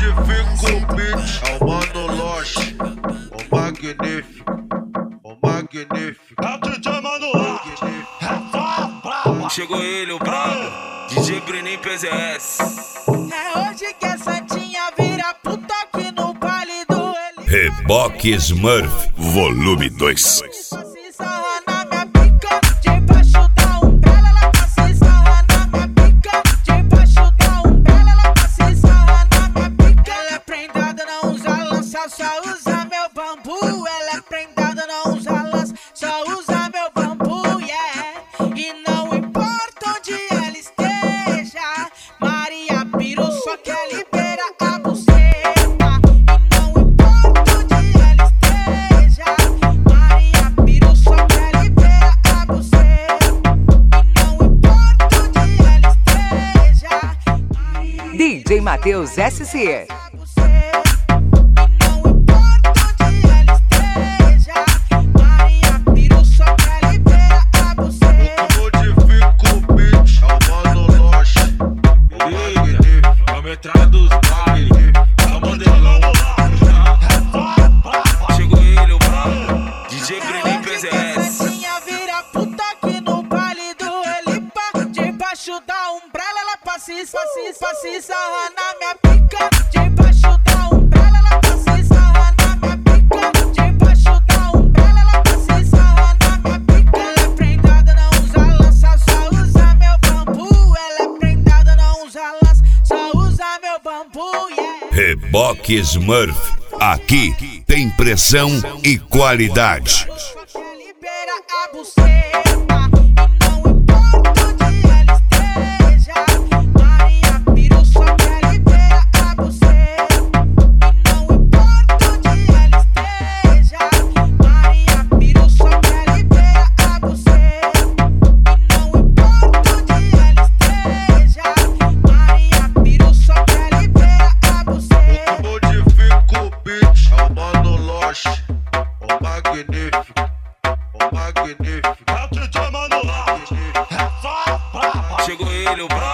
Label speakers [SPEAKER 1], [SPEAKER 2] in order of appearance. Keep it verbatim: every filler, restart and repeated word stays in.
[SPEAKER 1] modifica o beat. É o Mano Lost, o magnífico, o magnífico.
[SPEAKER 2] É o D J Mano Lost, é só brava.
[SPEAKER 3] Chegou ele, o brabo, D J Bruninho P Z S.
[SPEAKER 4] É hoje que a Santinha vira puta aqui no baile do Eli.
[SPEAKER 5] Reboque Smurf, volume dois.
[SPEAKER 4] Só usa meu bambu, ela é prendada, não usa lança. Só usa meu bambu, yeah. E não importa onde ela esteja, Maria Piru só quer liberar a buceta. E não importa onde ela esteja, Maria Piru só quer liberar a buceta. E não importa onde ela esteja,
[SPEAKER 6] D J Matheus S C.
[SPEAKER 3] Dos baile, é o modelão. Chegou ele, o brabo, D J Bruninho P Z S.
[SPEAKER 4] Santinha vira puta aqui no baile do Elipa. Debaixo da umbrella ela passa e passa, passa e sarra na minha pica. Debaixo da umbrella ela passa e sarra na minha pica. Debaixo da umbrella ela passa e sarra na minha pica. Ela é prendada, não usa lança, só usa meu bambu. Ela é prendada, não usa lança, só usa meu bambu, yeah.
[SPEAKER 5] Reboque Smurf, aqui tem pressão e qualidade.
[SPEAKER 4] Só quer liberar a buceta. E não importa onde ela esteja, Maria Piru só quer liberar a buceta. E não importa onde ela esteja, Maria Piru só quer liberar a buceta. E não importa onde ela esteja, Maria Piru só quer liberar a buceta.
[SPEAKER 1] Modifica o beat. É o Mano Lost, o magnífico, o magnífico.
[SPEAKER 2] É o D J Mano Lost, é só brava.
[SPEAKER 3] Chegou ele, o brabo.